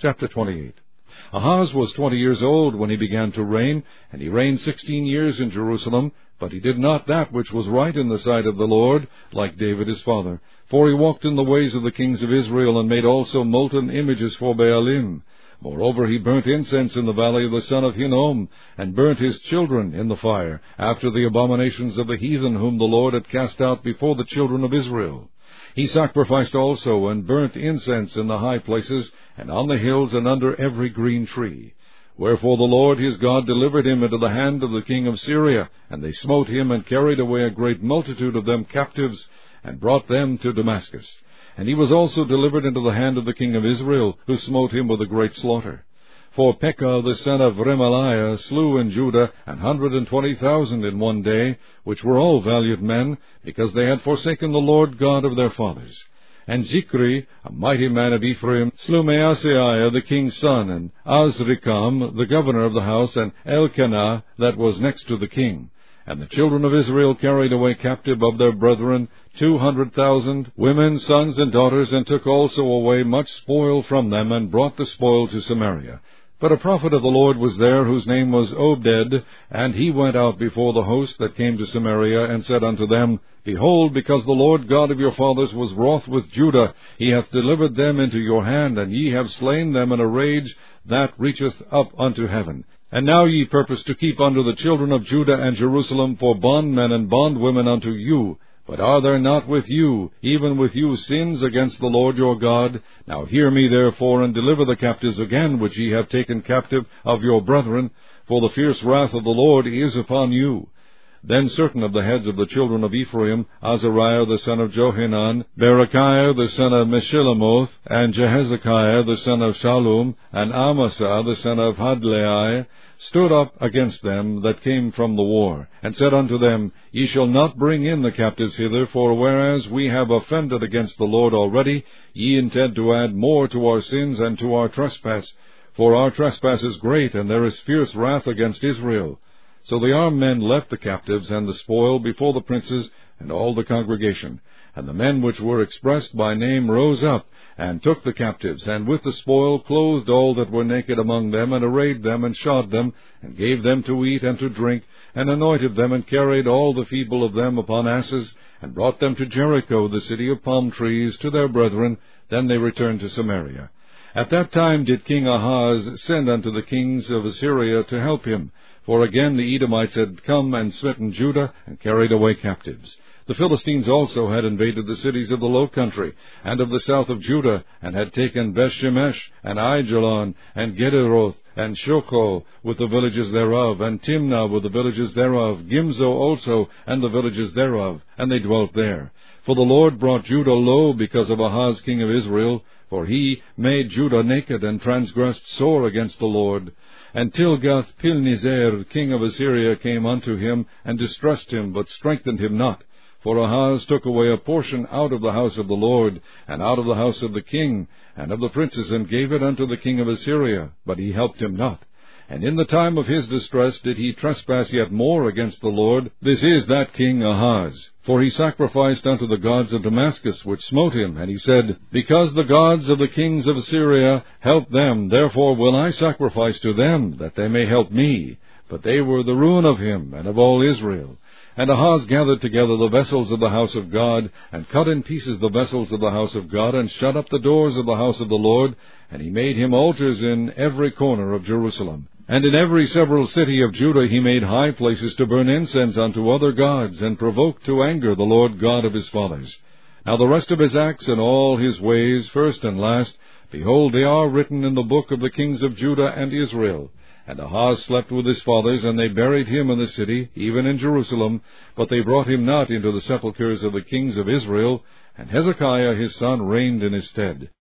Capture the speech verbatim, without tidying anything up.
Chapter twenty-eight. Ahaz was twenty years old when he began to reign, and he reigned sixteen years in Jerusalem, but he did not that which was right in the sight of the Lord, like David his father. For he walked in the ways of the kings of Israel, and made also molten images for Baalim. Moreover, he burnt incense in the valley of the son of Hinnom, and burnt his children in the fire, after the abominations of the heathen whom the Lord had cast out before the children of Israel. He sacrificed also, and burnt incense in the high places, and on the hills, and under every green tree. Wherefore the Lord his God delivered him into the hand of the king of Syria, and they smote him, and carried away a great multitude of them captives, and brought them to Damascus. And he was also delivered into the hand of the king of Israel, who smote him with a great slaughter. For Pekah the son of Remaliah slew in Judah an hundred and twenty thousand in one day, which were all valiant men, because they had forsaken the Lord God of their fathers. And Zichri, a mighty man of Ephraim, slew Maaseiah the king's son, and Azrikam the governor of the house, and Elkanah that was next to the king. And the children of Israel carried away captive of their brethren two hundred thousand, women, sons, and daughters, and took also away much spoil from them, and brought the spoil to Samaria. But a prophet of the Lord was there, whose name was Obed, and he went out before the host that came to Samaria, and said unto them, Behold, because the Lord God of your fathers was wroth with Judah, he hath delivered them into your hand, and ye have slain them in a rage that reacheth up unto heaven. And now ye purpose to keep unto the children of Judah and Jerusalem for bondmen and bondwomen unto you. But are there not with you, even with you, sins against the Lord your God? Now hear me therefore, and deliver the captives again, which ye have taken captive of your brethren, for the fierce wrath of the Lord is upon you. Then certain of the heads of the children of Ephraim, Azariah the son of Johanan, Berechiah the son of Meshillemoth, and Jehezekiah the son of Shallum, and Amasa the son of Hadlai, stood up against them that came from the war, and said unto them, Ye shall not bring in the captives hither, for whereas we have offended against the Lord already, ye intend to add more to our sins and to our trespass. For our trespass is great, and there is fierce wrath against Israel. So the armed men left the captives and the spoil before the princes and all the congregation. And the men which were expressed by name rose up, and took the captives, and with the spoil clothed all that were naked among them, and arrayed them, and shod them, and gave them to eat and to drink, and anointed them, and carried all the feeble of them upon asses, and brought them to Jericho, the city of palm trees, to their brethren. Then they returned to Samaria. At that time did King Ahaz send unto the kings of Assyria to help him, for again the Edomites had come and smitten Judah, and carried away captives. The Philistines also had invaded the cities of the low country, and of the south of Judah, and had taken Bethshemesh, and Aijalon, and Gederoth, and Shoko, with the villages thereof, and Timnah with the villages thereof, Gimzo also, and the villages thereof, and they dwelt there. For the Lord brought Judah low because of Ahaz king of Israel, for he made Judah naked, and transgressed sore against the Lord. And Tilgath-Pilneser king of Assyria came unto him, and distressed him, but strengthened him not. For Ahaz took away a portion out of the house of the Lord, and out of the house of the king, and of the princes, and gave it unto the king of Assyria, but he helped him not. And in the time of his distress did he trespass yet more against the Lord. This is that king Ahaz. For he sacrificed unto the gods of Damascus, which smote him. And he said, Because the gods of the kings of Assyria help them, therefore will I sacrifice to them, that they may help me. But they were the ruin of him, and of all Israel. And Ahaz gathered together the vessels of the house of God, and cut in pieces the vessels of the house of God, and shut up the doors of the house of the Lord. And he made him altars in every corner of Jerusalem. And in every several city of Judah he made high places to burn incense unto other gods, and provoked to anger the Lord God of his fathers. Now the rest of his acts and all his ways, first and last, behold, they are written in the book of the kings of Judah and Israel. And Ahaz slept with his fathers, and they buried him in the city, even in Jerusalem, but they brought him not into the sepulchres of the kings of Israel, and Hezekiah his son reigned in his stead.